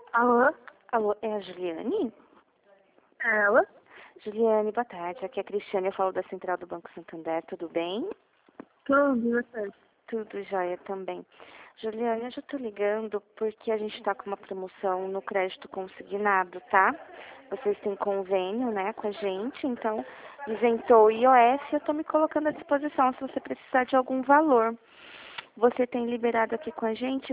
Alô? Alô, é a Juliane? É ela? Juliane, boa tarde. Aqui é a Cristiane, eu falo da Central do Banco Santander, tudo bem? Tudo, você? Tudo jóia também. Juliane, eu já tô ligando porque a gente tá com uma promoção no crédito consignado, tá? Vocês têm convênio, né, com a gente, então isentou o IOF, eu tô me colocando à disposição se você precisar de algum valor. Você tem liberado aqui com a gente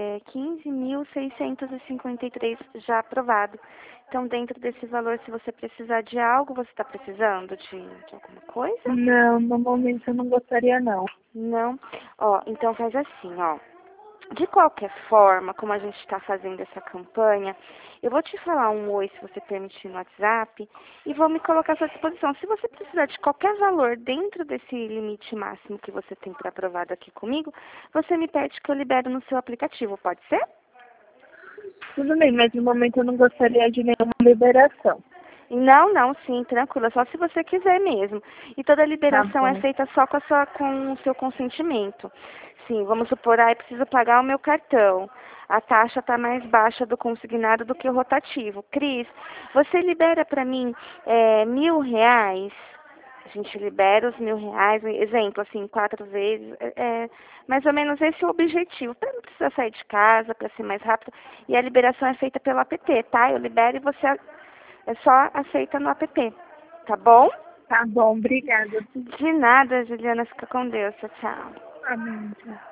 15.653 já aprovado. Então, dentro desse valor, se você precisar de algo, você está precisando de alguma coisa? Não, no momento eu não gostaria não. Não? Ó, então faz assim, ó. De qualquer forma, como a gente está fazendo essa campanha, eu vou te falar um oi, se você permitir, no WhatsApp, e vou me colocar à sua disposição. Se você precisar de qualquer valor dentro desse limite máximo que você tem para aprovado aqui comigo, você me pede que eu libero no seu aplicativo, pode ser? Tudo bem, mas no momento eu não gostaria de nenhuma liberação. Não, não, sim, tranquila, só se você quiser mesmo. E toda Tá liberação é bom. feita só com o seu consentimento. Sim, vamos supor, preciso pagar o meu cartão. A taxa está mais baixa do consignado do que o rotativo. Cris, você libera para mim R$ 1.000? A gente libera os R$ 1.000, exemplo, assim, 4 vezes. Mais ou menos esse é o objetivo, para não precisar sair de casa, para ser mais rápido. E a liberação é feita pelo app, tá? Eu libero e você é só aceita no app, tá bom? Tá bom, obrigada. De nada, Juliana. Fica com Deus. Tchau, tchau. Amém. Tchau.